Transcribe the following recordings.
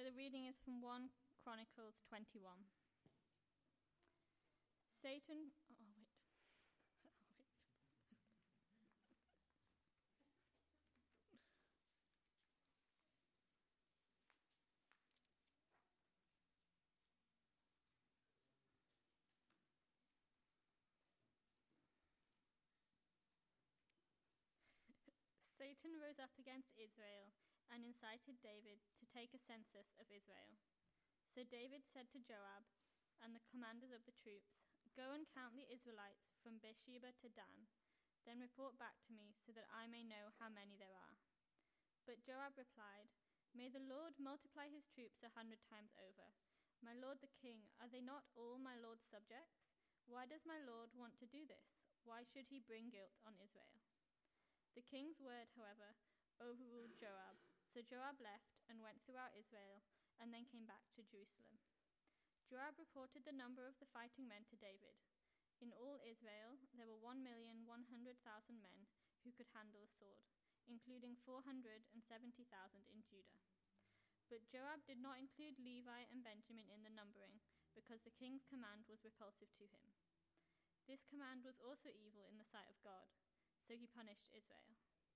So the reading is from 1 Chronicles 21. Satan... Oh, wait. Satan rose up against Israel and incited David to take a census of Israel. So David said to Joab and the commanders of the troops, "Go and count the Israelites from Beersheba to Dan, then report back to me so that I may know how many there are." But Joab replied, "May the Lord multiply his troops 100 times over. My lord the king, are they not all my lord's subjects? Why does my lord want to do this? Why should he bring guilt on Israel?" The king's word, however, overruled Joab. So Joab left and went throughout Israel and then came back to Jerusalem. Joab reported the number of the fighting men to David. In all Israel, there were 1,100,000 men who could handle a sword, including 470,000 in Judah. But Joab did not include Levi and Benjamin in the numbering because the king's command was repulsive to him. This command was also evil in the sight of God, so he punished Israel.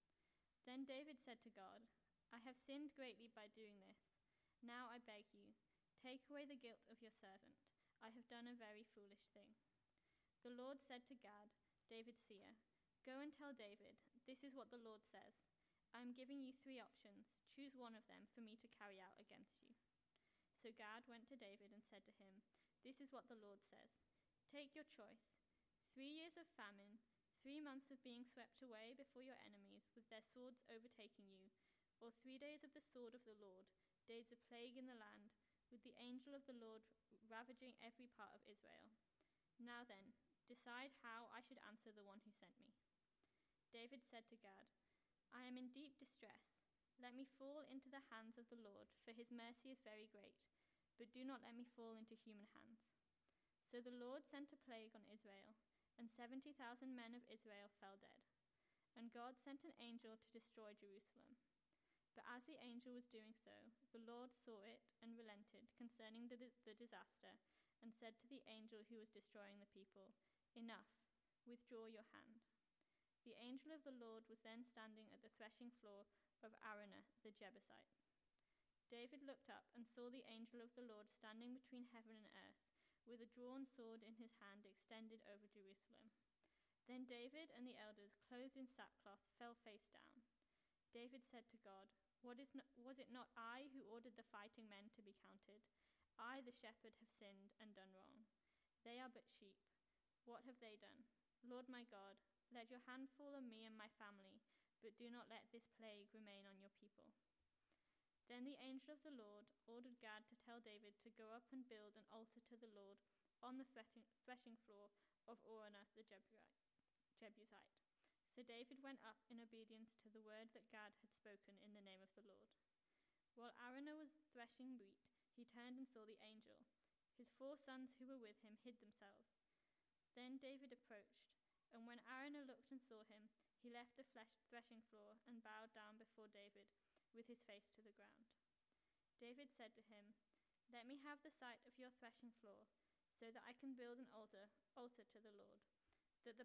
Then David said to God, "I have sinned greatly by doing this. Now I beg you, take away the guilt of your servant. I have done a very foolish thing." The Lord said to Gad, David's seer, "Go and tell David, this is what the Lord says. I am giving you 3 options. Choose one of them for me to carry out against you." So Gad went to David and said to him, "This is what the Lord says. Take your choice. 3 years of famine, 3 months of being swept away before your enemies with their swords overtaking you, or 3 days of the sword of the Lord, days of plague in the land, with the angel of the Lord ravaging every part of Israel. Now then, decide how I should answer the one who sent me." David said to Gad, "I am in deep distress. Let me fall into the hands of the Lord, for his mercy is very great, but do not let me fall into human hands." So the Lord sent a plague on Israel, and 70,000 men of Israel fell dead. And God sent an angel to destroy Jerusalem. But as the angel was doing so, the Lord saw it and relented concerning the disaster, and said to the angel who was destroying the people, "Enough, withdraw your hand." The angel of the Lord was then standing at the threshing floor of Araunah the Jebusite. David looked up and saw the angel of the Lord standing between heaven and earth, with a drawn sword in his hand extended over Jerusalem. Then David and the elders, clothed in sackcloth, fell face down. David said to God, Was it not I who ordered the fighting men to be counted? I, the shepherd, have sinned and done wrong. They are but sheep. What have they done? Lord my God, let your hand fall on me and my family, but do not let this plague remain on your people." Then the angel of the Lord ordered Gad to tell David to go up and build an altar to the Lord on the threshing floor of Araunah the Jebusite. So David went up in obedience to the word that Gad had spoken in the name of the Lord. While Araunah was threshing wheat, he turned and saw the angel. His 4 sons who were with him hid themselves. Then David approached, and when Araunah looked and saw him, he left the threshing floor and bowed down before David, with his face to the ground. David said to him, "Let me have the site of your threshing floor, so that I can build an altar to the Lord, that the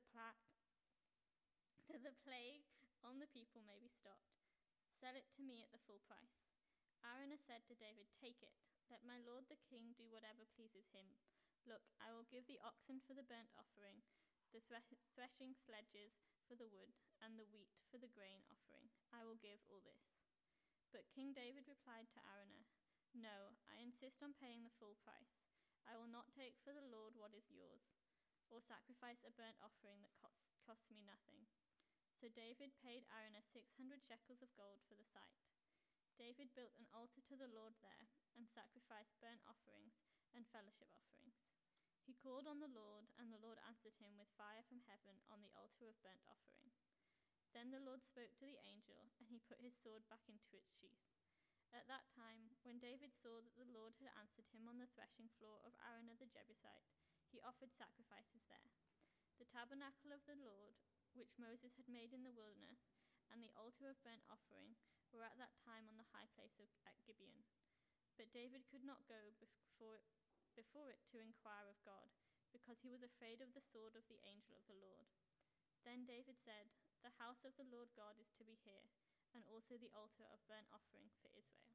plague on the people may be stopped. Sell it to me at the full price." Araunah said to David, "Take it. Let my lord the king do whatever pleases him. Look, I will give the oxen for the burnt offering, the threshing sledges for the wood, and the wheat for the grain offering. I will give all this." But King David replied to Araunah, "No, I insist on paying the full price. I will not take for the Lord what is yours, or sacrifice a burnt offering that costs me nothing." So David paid Araunah 600 shekels of gold for the site. David built an altar to the Lord there, and sacrificed burnt offerings and fellowship offerings. He called on the Lord, and the Lord answered him with fire from heaven on the altar of burnt offering. Then the Lord spoke to the angel, and he put his sword back into its sheath. At that time, when David saw that the Lord had answered him on the threshing floor of Araunah the Jebusite, he offered sacrifices there. The tabernacle of the Lord, which Moses had made in the wilderness, and the altar of burnt offering were at that time on the high place at Gibeon. But David could not go before it to inquire of God, because he was afraid of the sword of the angel of the Lord. Then David said, "The house of the Lord God is to be here, and also the altar of burnt offering for Israel."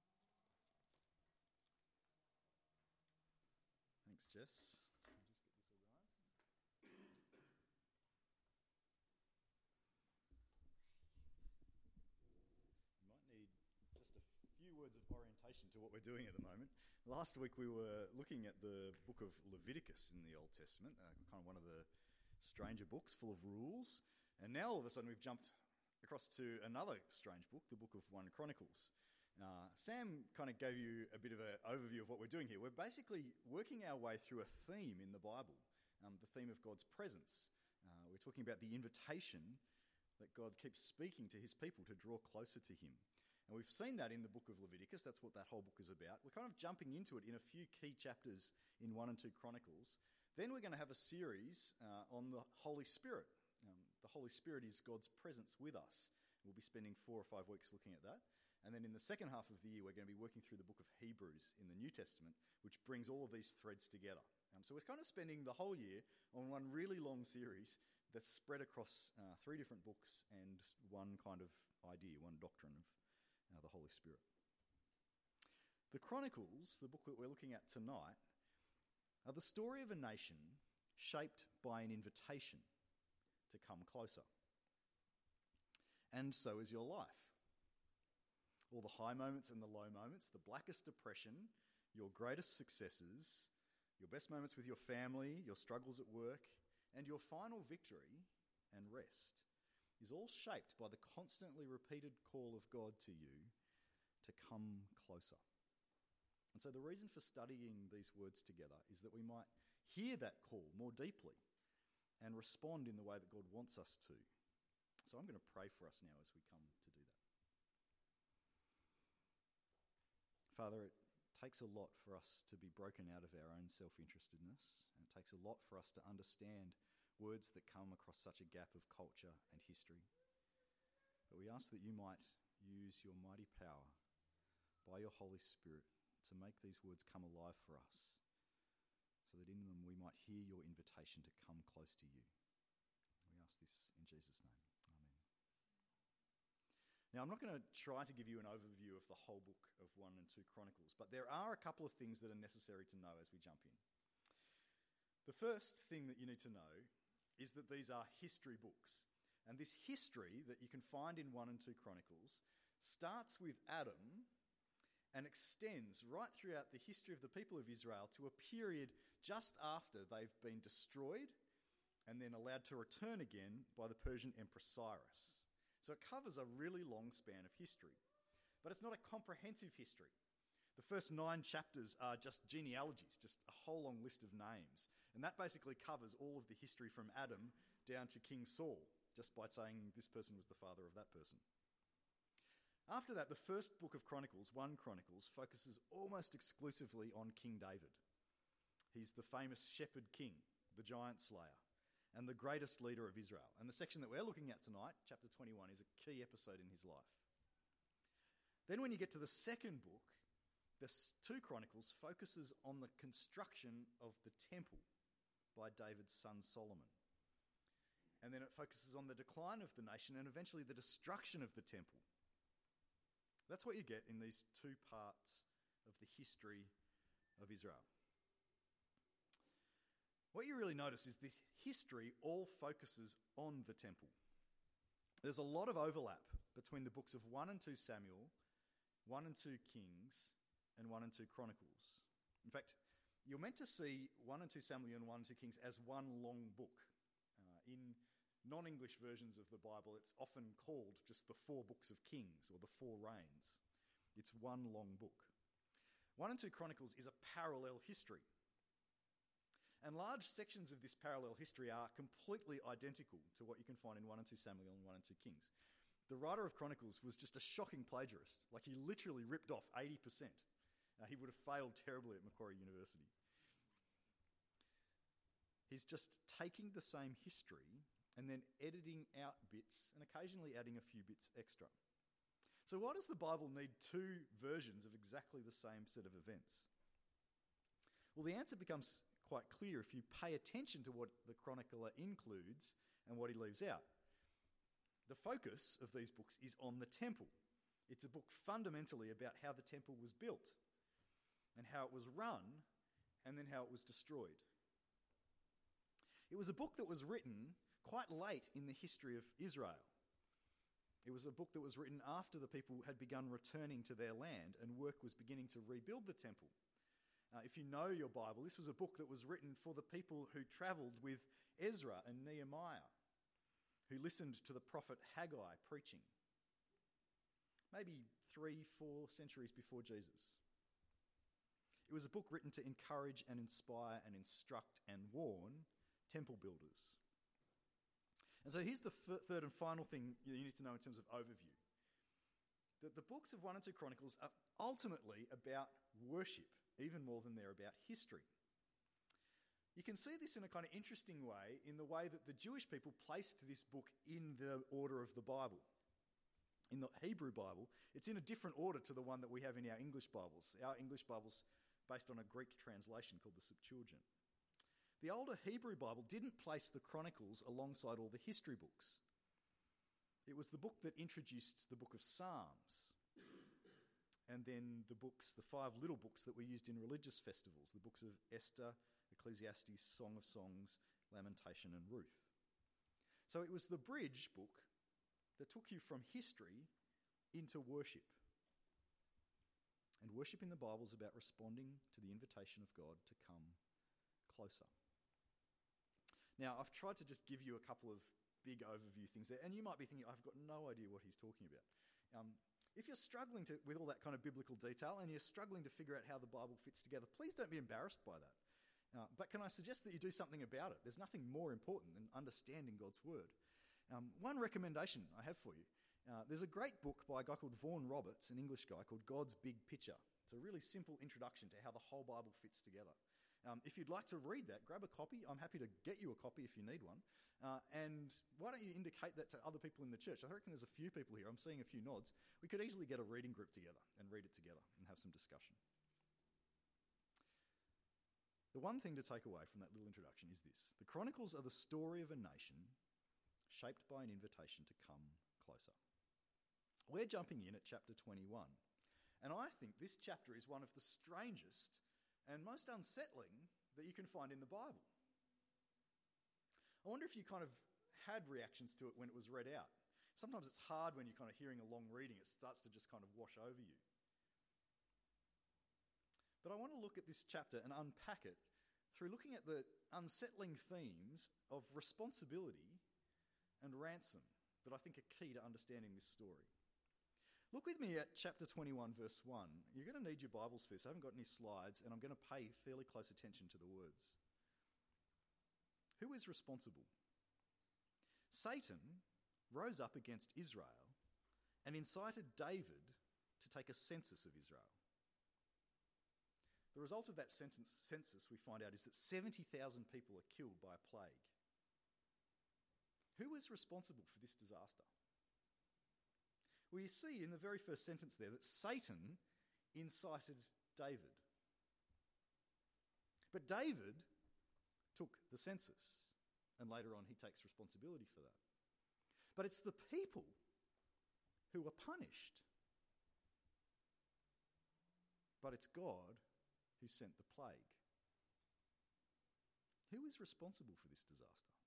Thanks, Jess. I'll just get this organised. You might need just a few words of orientation to what we're doing at the moment. Last week we were looking at the book of Leviticus in the Old Testament, kind of one of the stranger books full of rules. And now all of a sudden we've jumped across to another strange book, the book of 1 Chronicles. Sam kind of gave you a bit of an overview of what we're doing here. We're basically working our way through a theme in the Bible, the theme of God's presence. We're talking about the invitation that God keeps speaking to his people to draw closer to him. And we've seen that in the book of Leviticus. That's what that whole book is about. We're kind of jumping into it in a few key chapters in 1 and 2 Chronicles. Then we're going to have a series on the Holy Spirit. The Holy Spirit is God's presence with us. We'll be spending 4 or 5 weeks looking at that. And then in the second half of the year, we're going to be working through the book of Hebrews in the New Testament, which brings all of these threads together. So we're kind of spending the whole year on one really long series that's spread across 3 different books and one kind of idea, one doctrine of the Holy Spirit. The Chronicles, the book that we're looking at tonight, are the story of a nation shaped by an invitation to come closer. And so is your life. All the high moments and the low moments, the blackest depression, your greatest successes, your best moments with your family, your struggles at work, and your final victory and rest is all shaped by the constantly repeated call of God to you to come closer. And so the reason for studying these words together is that we might hear that call more deeply and respond in the way that God wants us to. So I'm going to pray for us now as we come to do that. Father, it takes a lot for us to be broken out of our own self-interestedness, and it takes a lot for us to understand words that come across such a gap of culture and history. But we ask that you might use your mighty power by your Holy Spirit to make these words come alive for us, so that in them we might hear your invitation to come close to you. We ask this in Jesus' name. Now, I'm not going to try to give you an overview of the whole book of 1 and 2 Chronicles, but there are a couple of things that are necessary to know as we jump in. The first thing that you need to know is that these are history books. And this history that you can find in 1 and 2 Chronicles starts with Adam and extends right throughout the history of the people of Israel to a period just after they've been destroyed and then allowed to return again by the Persian Emperor Cyrus. So it covers a really long span of history. But it's not a comprehensive history. The first 9 chapters are just genealogies, just a whole long list of names. And that basically covers all of the history from Adam down to King Saul, just by saying this person was the father of that person. After that, the first book of Chronicles, 1 Chronicles, focuses almost exclusively on King David. He's the famous shepherd king, the giant slayer, and the greatest leader of Israel. And the section that we're looking at tonight, chapter 21, is a key episode in his life. Then when you get to the second book, the 2 Chronicles focuses on the construction of the temple by David's son Solomon. And then it focuses on the decline of the nation and eventually the destruction of the temple. That's what you get in these 2 parts of the history of Israel. What you really notice is this history all focuses on the temple. There's a lot of overlap between the books of 1 and 2 Samuel, 1 and 2 Kings, and 1 and 2 Chronicles. In fact, you're meant to see 1 and 2 Samuel and 1 and 2 Kings as one long book. In non-English versions of the Bible, it's often called just the 4 books of Kings or the 4 reigns. It's one long book. 1 and 2 Chronicles is a parallel history. And large sections of this parallel history are completely identical to what you can find in 1 and 2 Samuel and 1 and 2 Kings. The writer of Chronicles was just a shocking plagiarist. Like, he literally ripped off 80%. He would have failed terribly at Macquarie University. He's just taking the same history and then editing out bits and occasionally adding a few bits extra. So why does the Bible need two versions of exactly the same set of events? Well, the answer becomes quite clear if you pay attention to what the chronicler includes and what he leaves out. The focus of these books is on the temple. It's a book fundamentally about how the temple was built and how it was run and then how it was destroyed. It was a book that was written quite late in the history of Israel. It was a book that was written after the people had begun returning to their land and work was beginning to rebuild the temple. If you know your Bible, this was a book that was written for the people who travelled with Ezra and Nehemiah, who listened to the prophet Haggai preaching, maybe 3-4 centuries before Jesus. It was a book written to encourage and inspire and instruct and warn temple builders. And so here's the third and final thing you need to know in terms of overview. That the books of 1 and 2 Chronicles are ultimately about worship, even more than they're about history. You can see this in a kind of interesting way in the way that the Jewish people placed this book in the order of the Bible. In the Hebrew Bible, it's in a different order to the one that we have in our English Bibles. Our English Bible's based on a Greek translation called the Septuagint. The older Hebrew Bible didn't place the Chronicles alongside all the history books. It was the book that introduced the book of Psalms, and then the 5 little books that were used in religious festivals, the books of Esther, Ecclesiastes, Song of Songs, Lamentation, and Ruth. So it was the bridge book that took you from history into worship. And worship in the Bible is about responding to the invitation of God to come closer. Now, I've tried to just give you a couple of big overview things there, and you might be thinking, I've got no idea what he's talking about. If you're struggling with all that kind of biblical detail and you're struggling to figure out how the Bible fits together, please don't be embarrassed by that. But can I suggest that you do something about it? There's nothing more important than understanding God's Word. One recommendation I have for you, there's a great book by a guy called Vaughan Roberts, an English guy, called God's Big Picture. It's a really simple introduction to how the whole Bible fits together. If you'd like to read that, grab a copy. I'm happy to get you a copy if you need one. And why don't you indicate that to other people in the church? I reckon there's a few people here. I'm seeing a few nods. We could easily get a reading group together and read it together and have some discussion. The one thing to take away from that little introduction is this. The Chronicles are the story of a nation shaped by an invitation to come closer. We're jumping in at chapter 21, and I think this chapter is one of the strangest and most unsettling that you can find in the Bible. I wonder if you kind of had reactions to it when it was read out. Sometimes it's hard when you're kind of hearing a long reading, it starts to just kind of wash over you. But I want to look at this chapter and unpack it through looking at the unsettling themes of responsibility and ransom that I think are key to understanding this story. Look with me at chapter 21, verse 1. You're going to need your Bibles for this. I haven't got any slides, and I'm going to pay fairly close attention to the words. Who is responsible? Satan rose up against Israel and incited David to take a census of Israel. The result of that census, we find out, is that 70,000 people are killed by a plague. Who is responsible for this disaster? Well, you see in the very first sentence there that Satan incited David. But David took the census, and later on he takes responsibility for that. But it's the people who are punished. But it's God who sent the plague. Who is responsible for this disaster?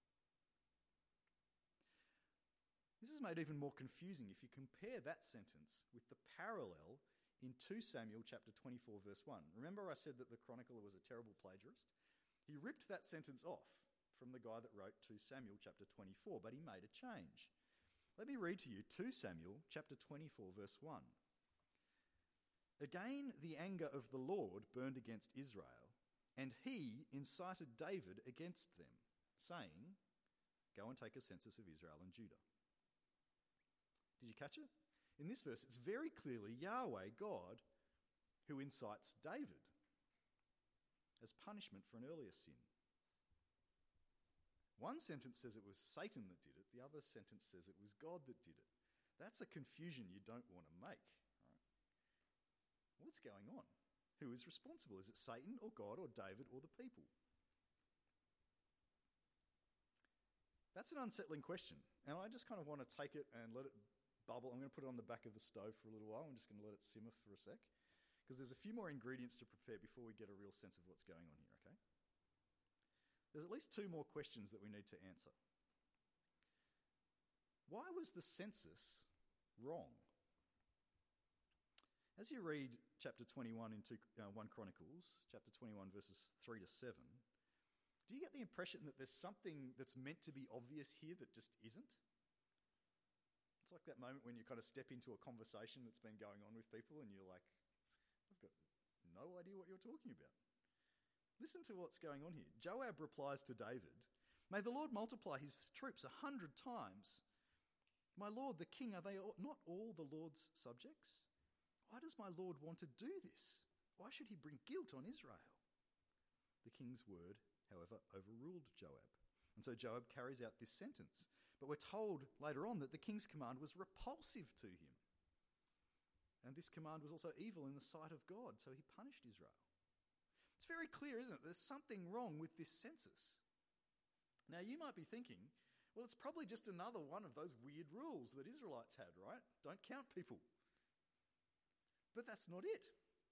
This is made even more confusing if you compare that sentence with the parallel in 2 Samuel chapter 24 verse 1. Remember I said that the chronicler was a terrible plagiarist? He ripped that sentence off from the guy that wrote 2 Samuel chapter 24, but he made a change. Let me read to you 2 Samuel chapter 24 verse 1. Again, the anger of the Lord burned against Israel, and he incited David against them, saying, "Go and take a census of Israel and Judah." Did you catch it? In this verse, it's very clearly Yahweh, God, who incites David as punishment for an earlier sin. One sentence says it was Satan that did it. The other sentence says it was God that did it. That's a confusion you don't want to make. Right? What's going on? Who is responsible? Is it Satan or God or David or the people? That's an unsettling question, and I just kind of want to take it and let it bubble. I'm going to put it on the back of the stove for a little while. I'm just going to let it simmer for a sec, because there's a few more ingredients to prepare before we get a real sense of what's going on here, okay? There's at least two more questions that we need to answer. Why was the census wrong? As you read chapter 21 in 1 Chronicles, chapter 21 verses 3 to 7, do you get the impression that there's something that's meant to be obvious here that just isn't? It's like that moment when you kind of step into a conversation that's been going on with people and you're like, I've got no idea what you're talking about. Listen to what's going on here. Joab replies to David, "May the Lord multiply his troops 100 times. My lord, the king, are they not all the Lord's subjects? Why does my lord want to do this? Why should he bring guilt on Israel?" The king's word, however, overruled Joab. And so Joab carries out this sentence. But we're told later on that the king's command was repulsive to him. And this command was also evil in the sight of God, so he punished Israel. It's very clear, isn't it? There's something wrong with this census. Now, you might be thinking, well, it's probably just another one of those weird rules that Israelites had, right? Don't count people. But that's not it.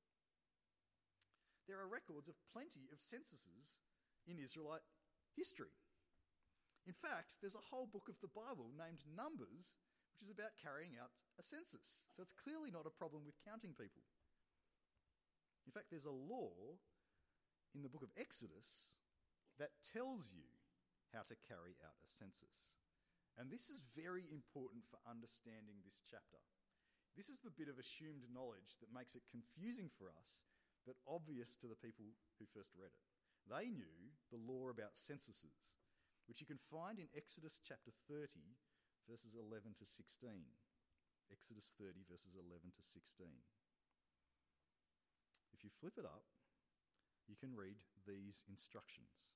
There are records of plenty of censuses in Israelite history. In fact, there's a whole book of the Bible named Numbers, which is about carrying out a census. So it's clearly not a problem with counting people. In fact, there's a law in the book of Exodus that tells you how to carry out a census. And this is very important for understanding this chapter. This is the bit of assumed knowledge that makes it confusing for us, but obvious to the people who first read it. They knew the law about censuses, which you can find in Exodus chapter 30, verses 11 to 16. Exodus 30, verses 11 to 16. If you flip it up, you can read these instructions.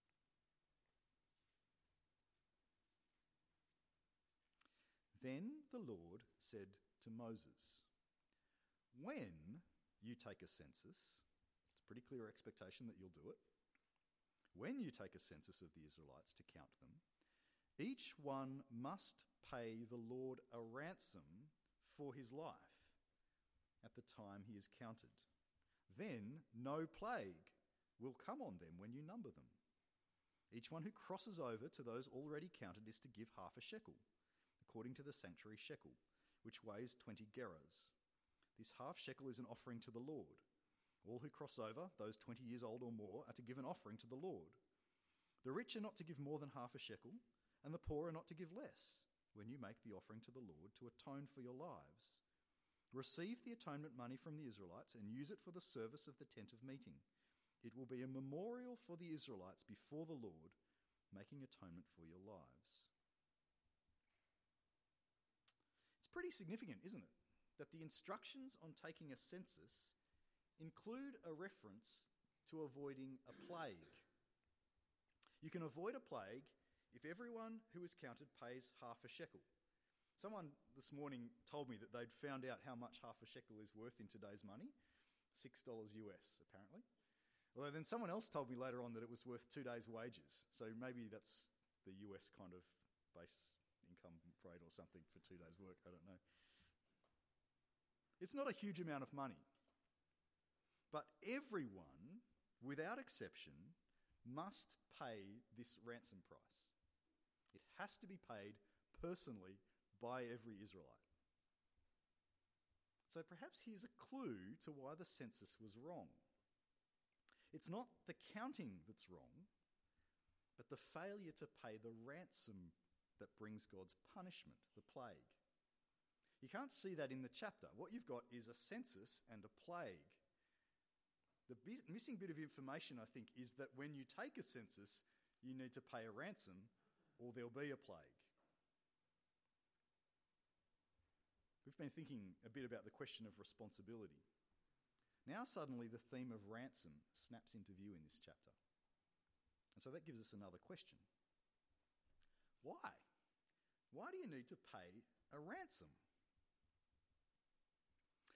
Then the Lord said to Moses, "When you take a census," it's a pretty clear expectation that you'll do it, "when you take a census of the Israelites to count them, each one must pay the Lord a ransom for his life at the time he is counted. Then no plague will come on them when you number them. Each one who crosses over to those already counted is to give half a shekel, according to the sanctuary shekel, which weighs 20 gerahs. This half shekel is an offering to the Lord. All who cross over, those 20 years old or more, are to give an offering to the Lord. The rich are not to give more than half a shekel, and the poor are not to give less, when you make the offering to the Lord to atone for your lives. Receive the atonement money from the Israelites and use it for the service of the tent of meeting. It will be a memorial for the Israelites before the Lord, making atonement for your lives." It's pretty significant, isn't it, that the instructions on taking a census include a reference to avoiding a plague. You can avoid a plague if everyone who is counted pays half a shekel. Someone this morning told me that they'd found out how much half a shekel is worth in today's money. $6 US, apparently. Although then someone else told me later on that it was worth 2 days' wages. So maybe that's the US kind of base income rate or something for 2 days' work. I don't know. It's not a huge amount of money. But everyone, without exception, must pay this ransom price. It has to be paid personally by every Israelite. So perhaps here's a clue to why the census was wrong. It's not the counting that's wrong, but the failure to pay the ransom that brings God's punishment, the plague. You can't see that in the chapter. What you've got is a census and a plague. The missing bit of information, I think, is that when you take a census, you need to pay a ransom or there'll be a plague. We've been thinking a bit about the question of responsibility. Now suddenly the theme of ransom snaps into view in this chapter. And so that gives us another question. Why? Why do you need to pay a ransom?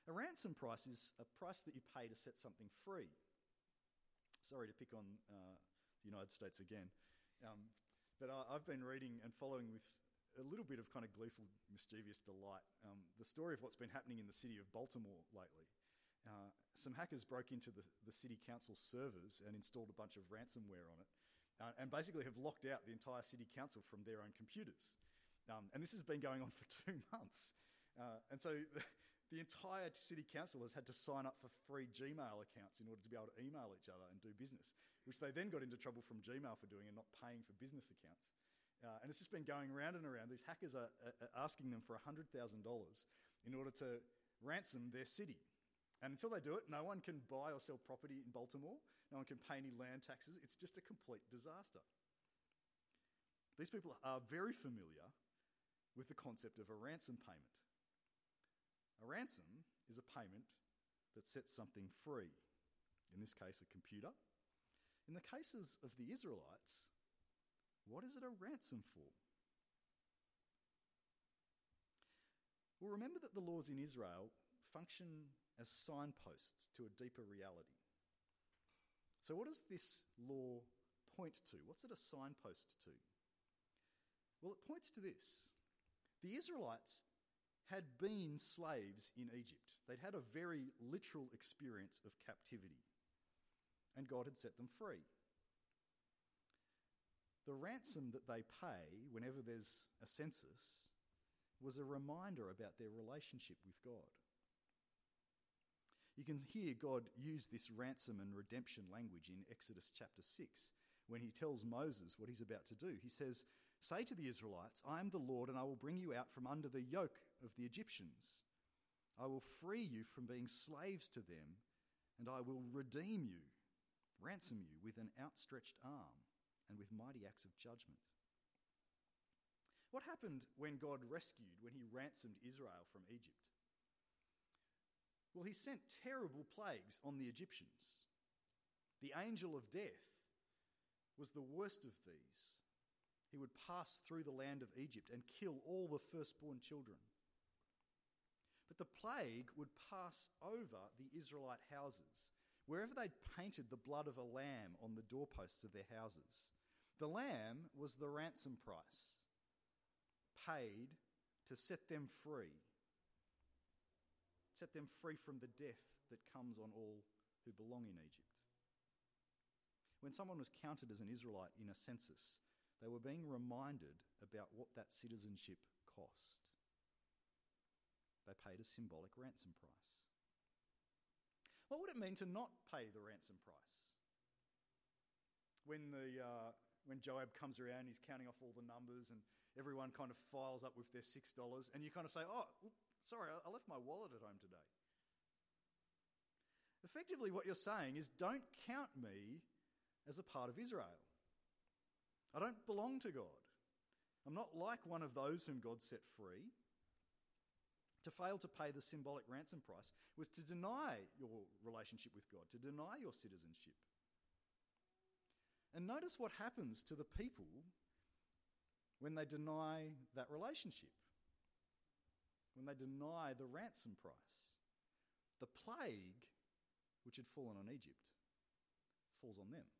A ransom price is a price that you pay to set something free. Sorry to pick on the United States again, but I've been reading and following with a little bit of kind of gleeful, mischievous delight the story of what's been happening in the city of Baltimore lately. Some hackers broke into the city council servers and installed a bunch of ransomware on it, and basically have locked out the entire city council from their own computers. And this has been going on for 2 months. And so the entire city council has had to sign up for free Gmail accounts in order to be able to email each other and do business, which they then got into trouble from Gmail for doing and not paying for business accounts. And it's just been going round and around. These hackers are asking them for $100,000 in order to ransom their city. And until they do it, no one can buy or sell property in Baltimore. No one can pay any land taxes. It's just a complete disaster. These people are very familiar with the concept of a ransom payment. A ransom is a payment that sets something free. In this case, a computer. In the cases of the Israelites, what is it a ransom for? Well, remember that the laws in Israel function as signposts to a deeper reality. So what does this law point to? What's it a signpost to? Well, it points to this. The Israelites had been slaves in Egypt. They'd had a very literal experience of captivity, and God had set them free. The ransom that they pay whenever there's a census was a reminder about their relationship with God. You can hear God use this ransom and redemption language in Exodus chapter 6 when he tells Moses what he's about to do. He says, "Say to the Israelites, I am the Lord, and I will bring you out from under the yoke of the Egyptians. I will free you from being slaves to them, and I will redeem you, ransom you with an outstretched arm and with mighty acts of judgment." What happened when God when he ransomed Israel from Egypt? Well, he sent terrible plagues on the Egyptians. The angel of death was the worst of these. He would pass through the land of Egypt and kill all the firstborn children. But the plague would pass over the Israelite houses. Wherever they'd painted the blood of a lamb on the doorposts of their houses, the lamb was the ransom price paid to set them free. Set them free from the death that comes on all who belong in Egypt. When someone was counted as an Israelite in a census, they were being reminded about what that citizenship cost. They paid a symbolic ransom price. What would it mean to not pay the ransom price? When Joab comes around, he's counting off all the numbers and everyone kind of files up with their $6 and you kind of say, "Oh, sorry, I left my wallet at home today." Effectively, what you're saying is, don't count me as a part of Israel. I don't belong to God. I'm not like one of those whom God set free. To fail to pay the symbolic ransom price was to deny your relationship with God, to deny your citizenship. And notice what happens to the people when they deny that relationship, when they deny the ransom price. The plague, which had fallen on Egypt, falls on them.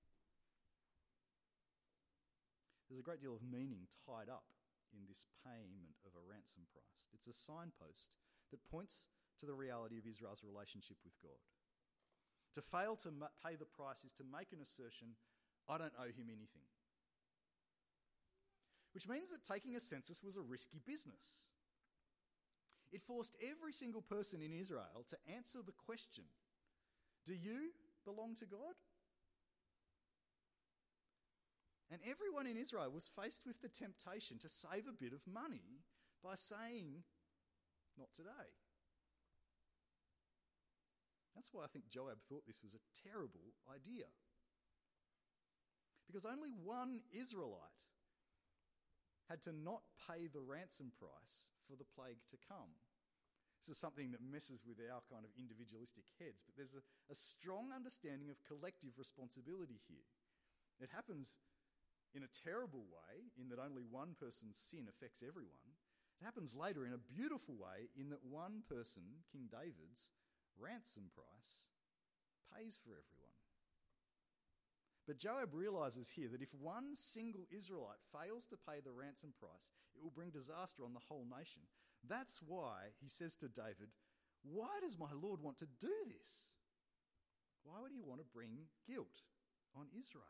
There's a great deal of meaning tied up in this payment of a ransom price. It's a signpost that points to the reality of Israel's relationship with God. To fail to pay the price is to make an assertion, "I don't owe him anything." Which means that taking a census was a risky business. It forced every single person in Israel to answer the question, do you belong to God? And everyone in Israel was faced with the temptation to save a bit of money by saying, "Not today." That's why I think Joab thought this was a terrible idea. Because only one Israelite had to not pay the ransom price for the plague to come. This is something that messes with our kind of individualistic heads, but there's a strong understanding of collective responsibility here. It happens in a terrible way, in that only one person's sin affects everyone. It It happens later in a beautiful way in that one person, King David's ransom price, pays for everyone. But Joab realises here that if one single Israelite fails to pay the ransom price, it will bring disaster on the whole nation. That's why he says to David, "Why does my Lord want to do this? Why would he want to bring guilt on Israel?"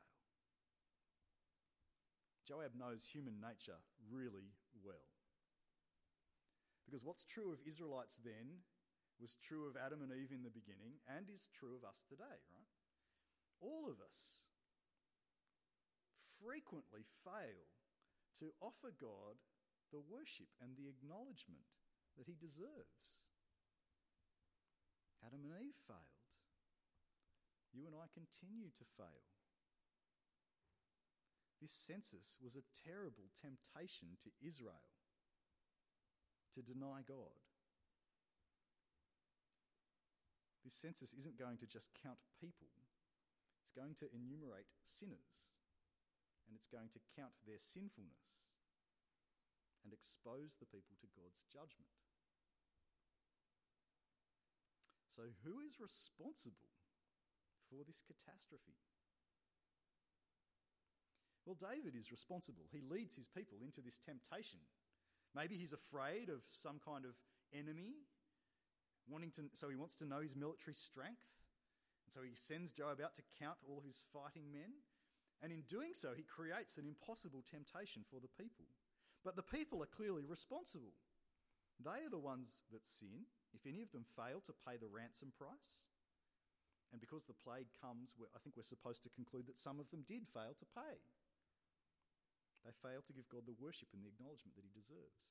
Joab knows human nature really well. Because what's true of Israelites then was true of Adam and Eve in the beginning and is true of us today, right? All of us frequently fail to offer God the worship and the acknowledgement that he deserves. Adam and Eve failed. You and I continue to fail. This census was a terrible temptation to Israel to deny God. This census isn't going to just count people. It's going to enumerate sinners, and it's going to count their sinfulness and expose the people to God's judgment. So who is responsible for this catastrophe? Well, David is responsible. He leads his people into this temptation. Maybe he's afraid of some kind of enemy, so he wants to know his military strength. And so he sends Joab out to count all of his fighting men. And in doing so, he creates an impossible temptation for the people. But the people are clearly responsible. They are the ones that sin, if any of them fail to pay the ransom price. And because the plague comes, I think we're supposed to conclude that some of them did fail to pay. They failed to give God the worship and the acknowledgement that he deserves.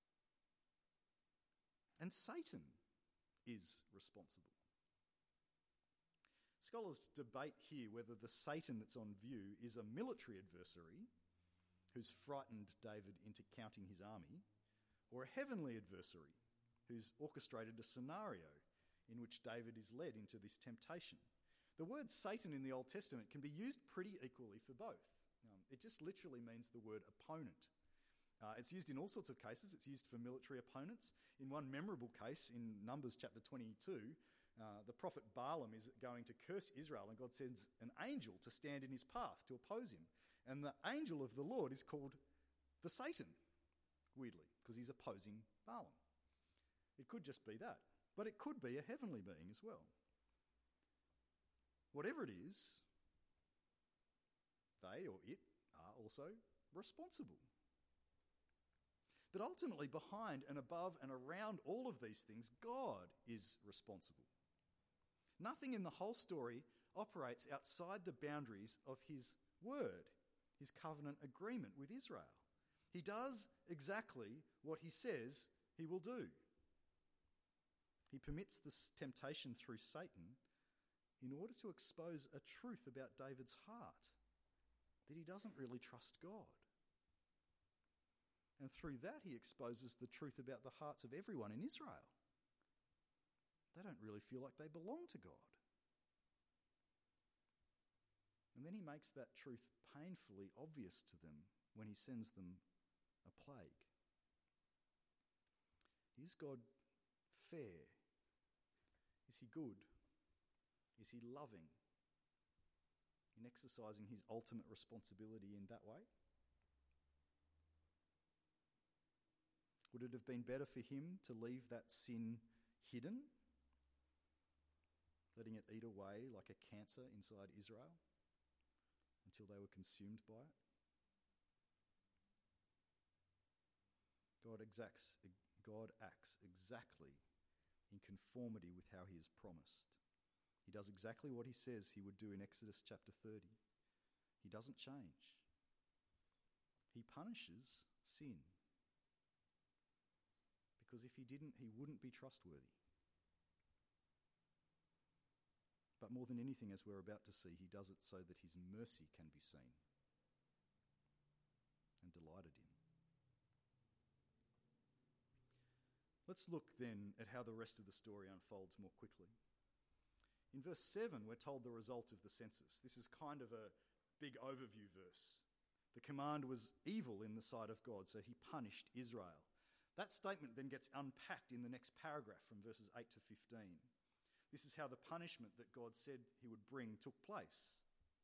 And Satan is responsible. Scholars debate here whether the Satan that's on view is a military adversary who's frightened David into counting his army, or a heavenly adversary who's orchestrated a scenario in which David is led into this temptation. The word Satan in the Old Testament can be used pretty equally for both. It just literally means the word opponent. It's used in all sorts of cases. It's used for military opponents. In one memorable case, in Numbers chapter 22, the prophet Balaam is going to curse Israel, and God sends an angel to stand in his path to oppose him. And the angel of the Lord is called the Satan, weirdly, because he's opposing Balaam. It could just be that, but it could be a heavenly being as well. Whatever it is, they or it are also responsible. But ultimately, behind and above and around all of these things, God is responsible. Nothing in the whole story operates outside the boundaries of his word, his covenant agreement with Israel. He does exactly what he says he will do. He permits this temptation through Satan in order to expose a truth about David's heart, that he doesn't really trust God. And through that, he exposes the truth about the hearts of everyone in Israel. They don't really feel like they belong to God. And then he makes that truth painfully obvious to them when he sends them a plague. Is God fair? Is he good? Is he loving in exercising his ultimate responsibility in that way? Would it have been better for him to leave that sin hidden, letting it eat away like a cancer inside Israel until they were consumed by it? God acts exactly in conformity with how he has promised. He does exactly what he says he would do in Exodus chapter 30. He doesn't change. He punishes sin. Because if he didn't, he wouldn't be trustworthy. But more than anything, as we're about to see, he does it so that his mercy can be seen and delighted in. Let's look then at how the rest of the story unfolds more quickly. In verse 7, we're told the result of the census. This is kind of a big overview verse. The command was evil in the sight of God, so he punished Israel. That statement then gets unpacked in the next paragraph from verses 8 to 15. This is how the punishment that God said he would bring took place.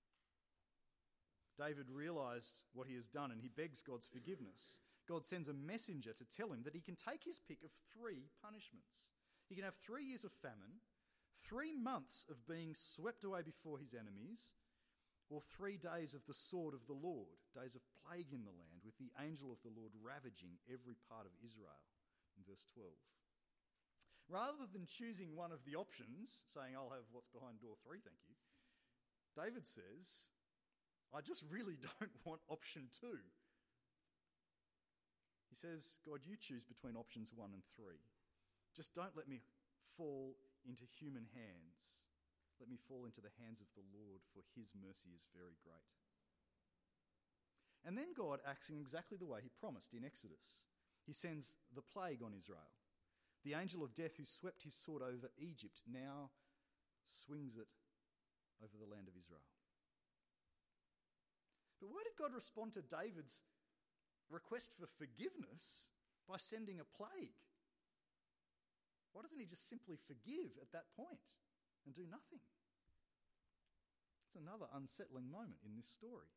David realised what he has done and he begs God's forgiveness. God sends a messenger to tell him that he can take his pick of 3 punishments. He can have 3 years of famine, 3 months of being swept away before his enemies, or 3 days of the sword of the Lord, days of plague in the land, with the angel of the Lord ravaging every part of Israel, in verse 12. Rather than choosing one of the options, saying, I'll have what's behind door 3, thank you, David says, I just really don't want option 2. He says, God, you choose between options 1 and 3. Just don't let me fall into human hands. Let me fall into the hands of the Lord, for his mercy is very great. And then God acts in exactly the way he promised in Exodus. He sends the plague on Israel. The angel of death who swept his sword over Egypt now swings it over the land of Israel. But why did God respond to David's request for forgiveness by sending a plague? Why doesn't he just simply forgive at that point and do nothing? It's another unsettling moment in this story.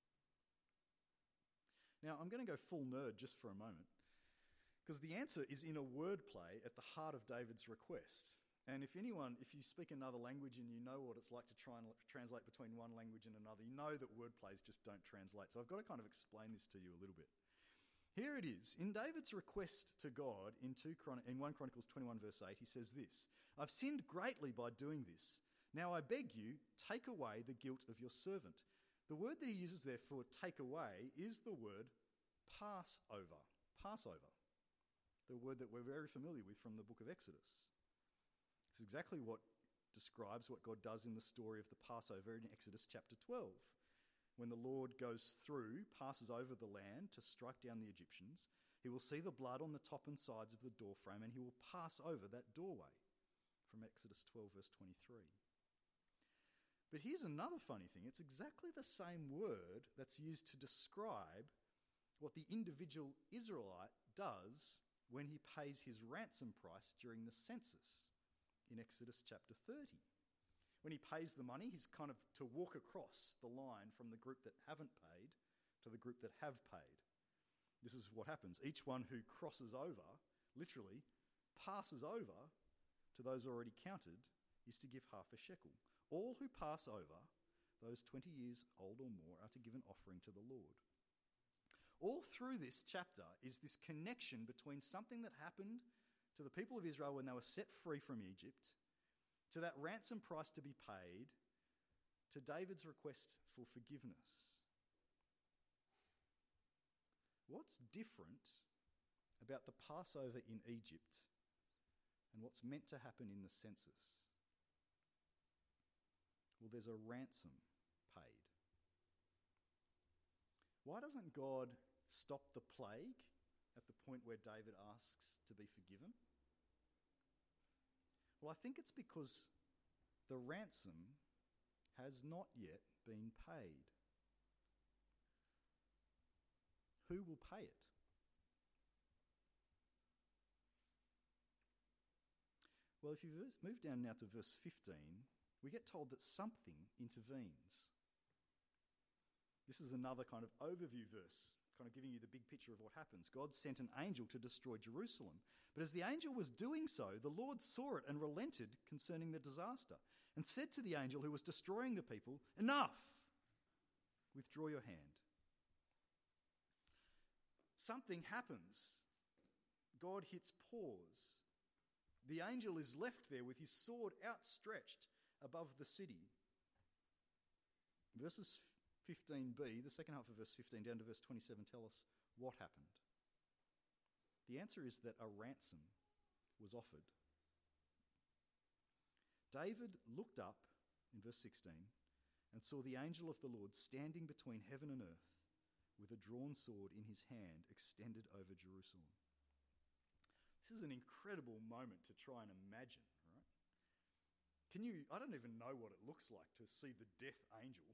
Now, I'm going to go full nerd just for a moment, because the answer is in a wordplay at the heart of David's request. And if you speak another language and you know what it's like to try and translate between one language and another, you know that wordplays just don't translate. So I've got to kind of explain this to you a little bit. Here it is. In David's request to God in 1 Chronicles 21 verse 8, he says this, I've sinned greatly by doing this. Now I beg you, take away the guilt of your servant. The word that he uses there for take away is the word Passover. Passover. The word that we're very familiar with from the book of Exodus. It's exactly what describes what God does in the story of the Passover in Exodus chapter 12. When the Lord goes through, passes over the land to strike down the Egyptians, he will see the blood on the top and sides of the doorframe and he will pass over that doorway, from Exodus 12 verse 23. But here's another funny thing. It's exactly the same word that's used to describe what the individual Israelite does when he pays his ransom price during the census in Exodus chapter 30. When he pays the money, he's kind of to walk across the line from the group that haven't paid to the group that have paid. This is what happens. Each one who crosses over, literally, passes over to those already counted, is to give half a shekel. All who pass over, those 20 years old or more, are to give an offering to the Lord. All through this chapter is this connection between something that happened to the people of Israel when they were set free from Egypt, to that ransom price to be paid, to David's request for forgiveness. What's different about the Passover in Egypt and what's meant to happen in the census? Well, there's a ransom paid. Why doesn't God stop the plague at the point where David asks to be forgiven? Well, I think it's because the ransom has not yet been paid. Who will pay it? Well, if you move down now to verse 15, we get told that something intervenes. This is another kind of overview verse, kind of giving you the big picture of what happens. God sent an angel to destroy Jerusalem. But as the angel was doing so, the Lord saw it and relented concerning the disaster, and said to the angel who was destroying the people, "Enough! Withdraw your hand." Something happens. God hits pause. The angel is left there with his sword outstretched above the city. Verses 15b, the second half of verse 15 down to verse 27 tell us what happened. The answer is that a ransom was offered. David looked up in verse 16 and saw the angel of the Lord standing between heaven and earth with a drawn sword in his hand extended over Jerusalem. This is an incredible moment to try and imagine, right? I don't even know what it looks like to see the death angel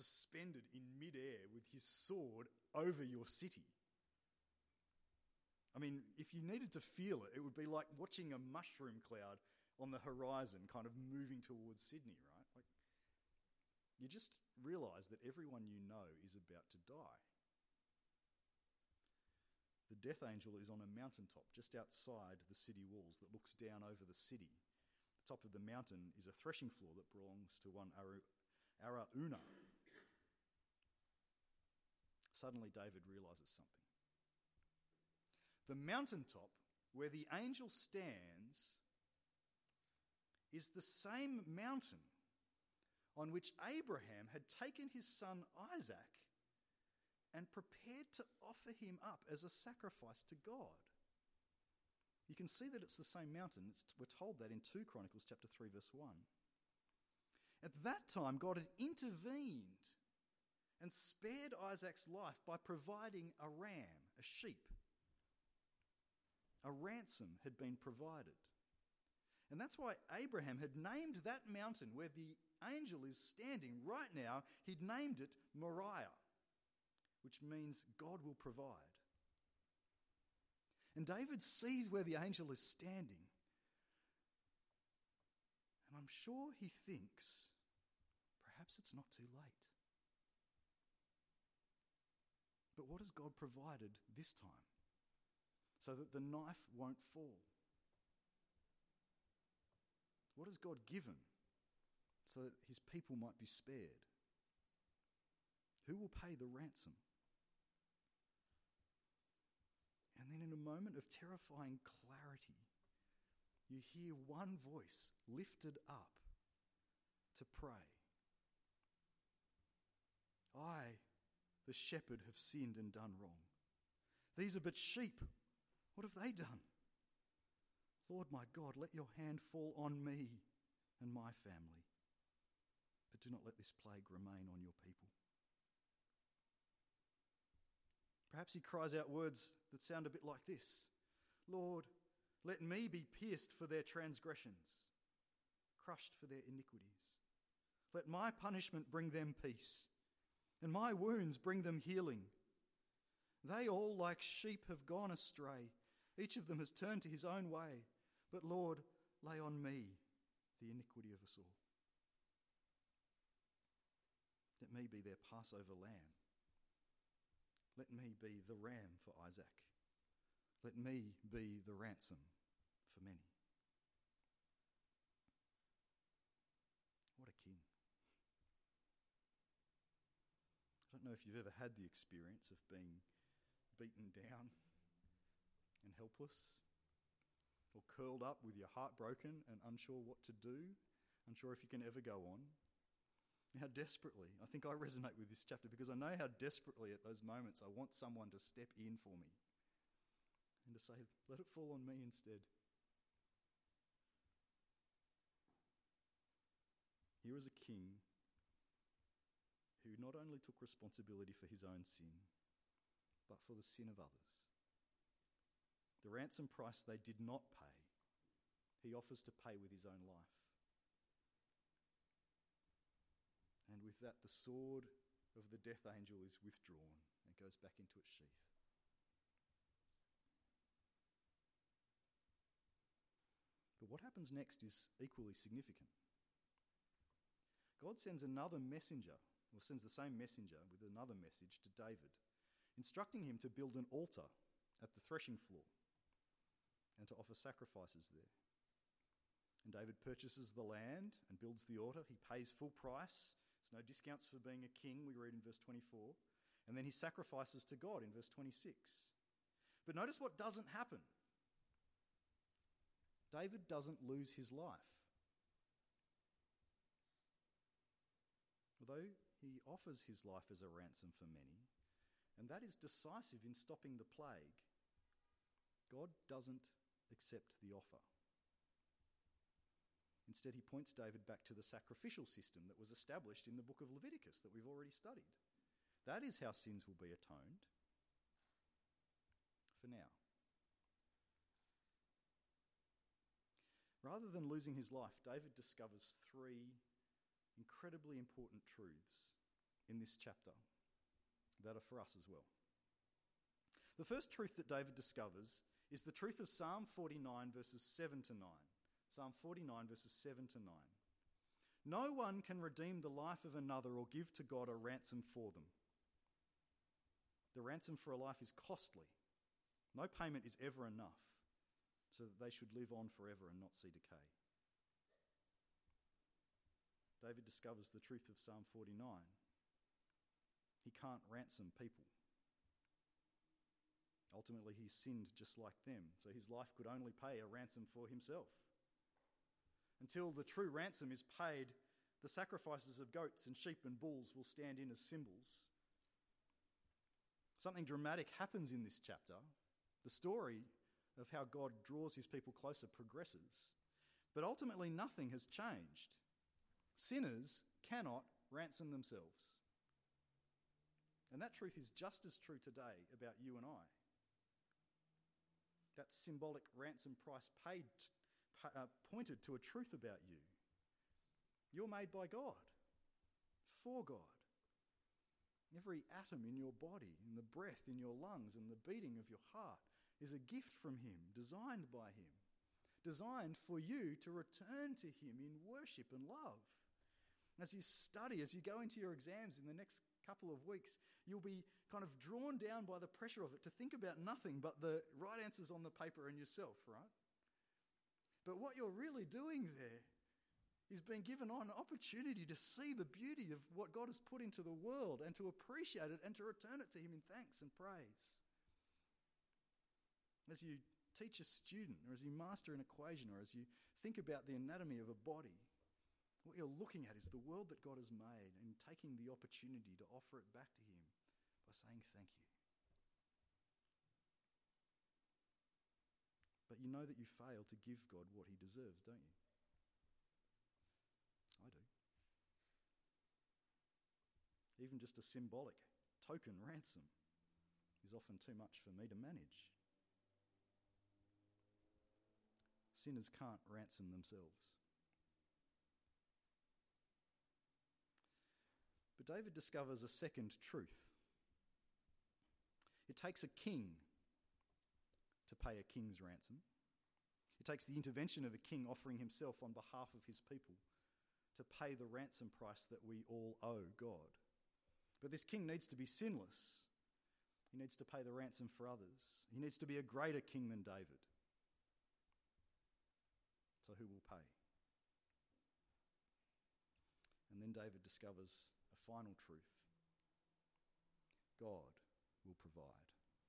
suspended in midair with his sword over your city. I mean, if you needed to feel it, it would be like watching a mushroom cloud on the horizon kind of moving towards Sydney, right? Like, you just realise that everyone you know is about to die. The death angel is on a mountaintop just outside the city walls that looks down over the city. The top of the mountain is a threshing floor that belongs to one Araunah. Suddenly David realises something. The mountaintop where the angel stands is the same mountain on which Abraham had taken his son Isaac and prepared to offer him up as a sacrifice to God. You can see that it's the same mountain. We're told that in 2 Chronicles chapter 3 verse 1. At that time, God had intervened and spared Isaac's life by providing a ram, a sheep. A ransom had been provided. And that's why Abraham had named that mountain where the angel is standing right now, he'd named it Moriah, which means God will provide. And David sees where the angel is standing. And I'm sure he thinks, perhaps it's not too late. But what has God provided this time? So that the knife won't fall. What has God given so that his people might be spared? Who will pay the ransom? And then in a moment of terrifying clarity, you hear one voice lifted up to pray. I, the shepherd, have sinned and done wrong. These are but sheep. What have they done? Lord my God, let your hand fall on me and my family, but do not let this plague remain on your people. Perhaps he cries out words that sound a bit like this. Lord, let me be pierced for their transgressions, crushed for their iniquities. Let my punishment bring them peace, and my wounds bring them healing. They all like sheep have gone astray. Each of them has turned to his own way. But Lord, lay on me the iniquity of us all. Let me be their Passover lamb. Let me be the ram for Isaac. Let me be the ransom for many. What a king. I don't know if you've ever had the experience of being beaten down and helpless, or curled up with your heart broken and unsure what to do, unsure if you can ever go on. And how desperately, I think I resonate with this chapter because I know how desperately at those moments I want someone to step in for me and to say, let it fall on me instead. Here is a king who not only took responsibility for his own sin, but for the sin of others. The ransom price they did not pay, he offers to pay with his own life. And with that, the sword of the death angel is withdrawn and goes back into its sheath. But what happens next is equally significant. God sends another messenger, or sends the same messenger with another message to David, instructing him to build an altar at the threshing floor and to offer sacrifices there. And David purchases the land and builds the altar. He pays full price. There's no discounts for being a king, we read in verse 24. And then he sacrifices to God in verse 26. But notice what doesn't happen. David doesn't lose his life. Although he offers his life as a ransom for many, and that is decisive in stopping the plague, God doesn't accept the offer. Instead, he points David back to the sacrificial system that was established in the book of Leviticus that we've already studied. That is how sins will be atoned. For now. Rather than losing his life, David discovers three incredibly important truths in this chapter that are for us as well. The first truth that David discovers is the truth of Psalm 49 verses 7 to 9. Psalm 49 verses 7 to 9. No one can redeem the life of another or give to God a ransom for them. The ransom for a life is costly. No payment is ever enough, so that they should live on forever and not see decay. David discovers the truth of Psalm 49. He can't ransom people. Ultimately, he sinned just like them, so his life could only pay a ransom for himself. Until the true ransom is paid, the sacrifices of goats and sheep and bulls will stand in as symbols. Something dramatic happens in this chapter. The story of how God draws his people closer progresses, but ultimately nothing has changed. Sinners cannot ransom themselves. And that truth is just as true today about you and I. That symbolic ransom price paid pointed to a truth about you. You're made by God, for God. Every atom in your body, in the breath in your lungs and the beating of your heart is a gift from him, designed by him, designed for you to return to him in worship and love. As you study, as you go into your exams in the next couple of weeks, you'll be kind of drawn down by the pressure of it to think about nothing but the right answers on the paper and yourself, right? But what you're really doing there is being given an opportunity to see the beauty of what God has put into the world and to appreciate it and to return it to him in thanks and praise. As you teach a student, or as you master an equation, or as you think about the anatomy of a body, what you're looking at is the world that God has made and taking the opportunity to offer it back to him by saying thank you. But you know that you fail to give God what he deserves, don't you? I do. Even just a symbolic token ransom is often too much for me to manage. Sinners can't ransom themselves. But David discovers a second truth. It takes a king to pay a king's ransom. It takes the intervention of a king offering himself on behalf of his people to pay the ransom price that we all owe God. But this king needs to be sinless. He needs to pay the ransom for others. He needs to be a greater king than David. So who will pay? And then David discovers a final truth. God will provide.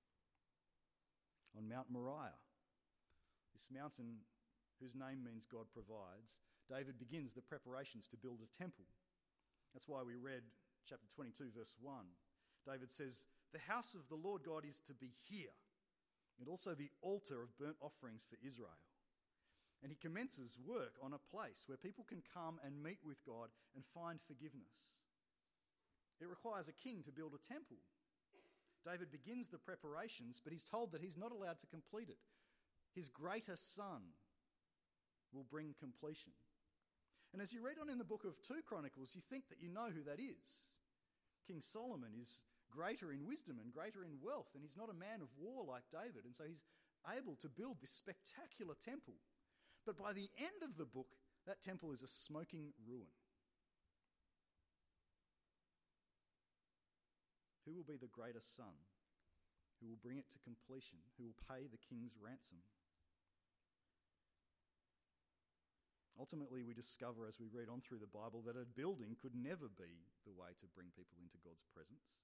On Mount Moriah, this mountain whose name means God provides, David begins the preparations to build a temple. That's why we read chapter 22, verse 1. David says, "The house of the Lord God is to be here, and also the altar of burnt offerings for Israel." And he commences work on a place where people can come and meet with God and find forgiveness. It requires a king to build a temple. David begins the preparations, but he's told that he's not allowed to complete it. His greater son will bring completion. And as you read on in the book of 2 Chronicles, you think that you know who that is. King Solomon is greater in wisdom and greater in wealth, and he's not a man of war like David, and so he's able to build this spectacular temple. But by the end of the book, that temple is a smoking ruin. Who will be the greater son? Who will bring it to completion? Who will pay the king's ransom? Ultimately, we discover as we read on through the Bible that a building could never be the way to bring people into God's presence.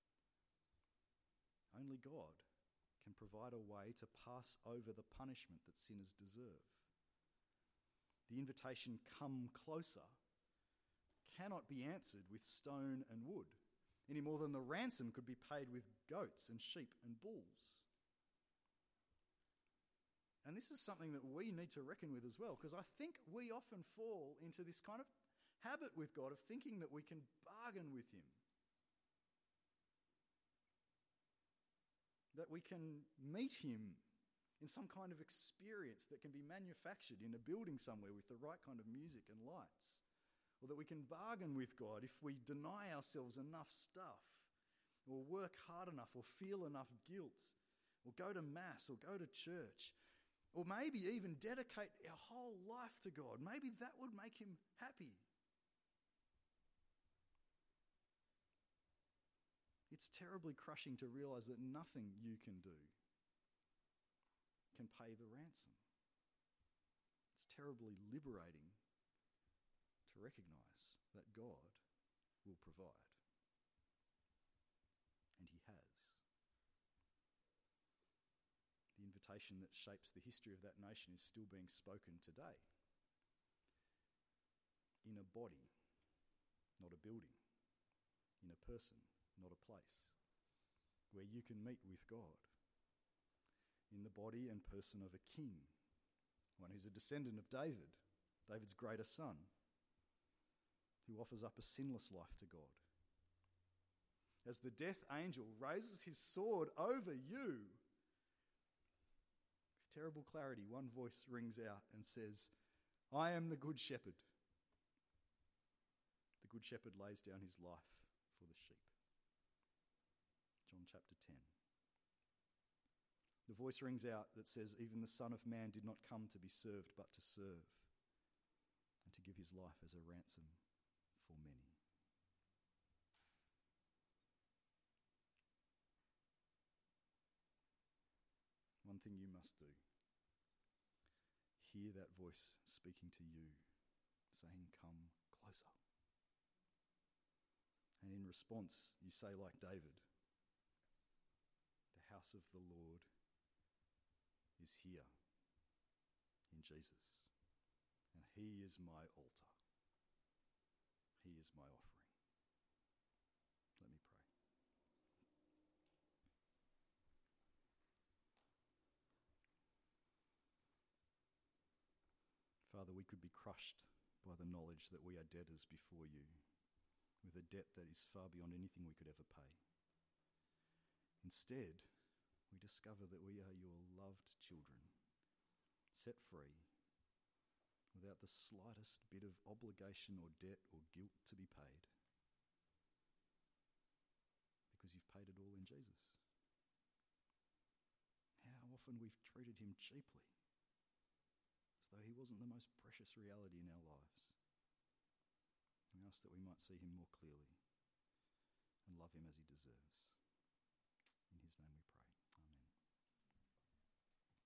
Only God can provide a way to pass over the punishment that sinners deserve. The invitation, "Come closer," cannot be answered with stone and wood, any more than the ransom could be paid with goats and sheep and bulls. And this is something that we need to reckon with as well, because I think we often fall into this kind of habit with God of thinking that we can bargain with him. That we can meet him in some kind of experience that can be manufactured in a building somewhere with the right kind of music and lights. Or that we can bargain with God if we deny ourselves enough stuff, or work hard enough, or feel enough guilt, or go to Mass, or go to church, or maybe even dedicate our whole life to God. Maybe that would make him happy. It's terribly crushing to realise that nothing you can do can pay the ransom. It's terribly liberating to recognise that God will provide. And he has. The invitation that shapes the history of that nation is still being spoken today. In a body, not a building. In a person, not a place. Where you can meet with God. In the body and person of a king. One who's a descendant of David, David's greater son, who offers up a sinless life to God. As the death angel raises his sword over you, with terrible clarity, one voice rings out and says, I am the good shepherd. The good shepherd lays down his life for the sheep. John chapter 10. The voice rings out that says, even the Son of Man did not come to be served, but to serve, and to give his life as a ransom for many. One thing you must do. Hear that voice speaking to you, saying, come closer. And in response, you say like David, the house of the Lord is here in Jesus. And he is my altar. He is my offering. Let me pray. Father, we could be crushed by the knowledge that we are debtors before you, with a debt that is far beyond anything we could ever pay. Instead, we discover that we are your loved children, set free, without the slightest bit of obligation or debt or guilt to be paid, because you've paid it all in Jesus. How often we've treated him cheaply, as though he wasn't the most precious reality in our lives. We ask that we might see him more clearly and love him as he deserves.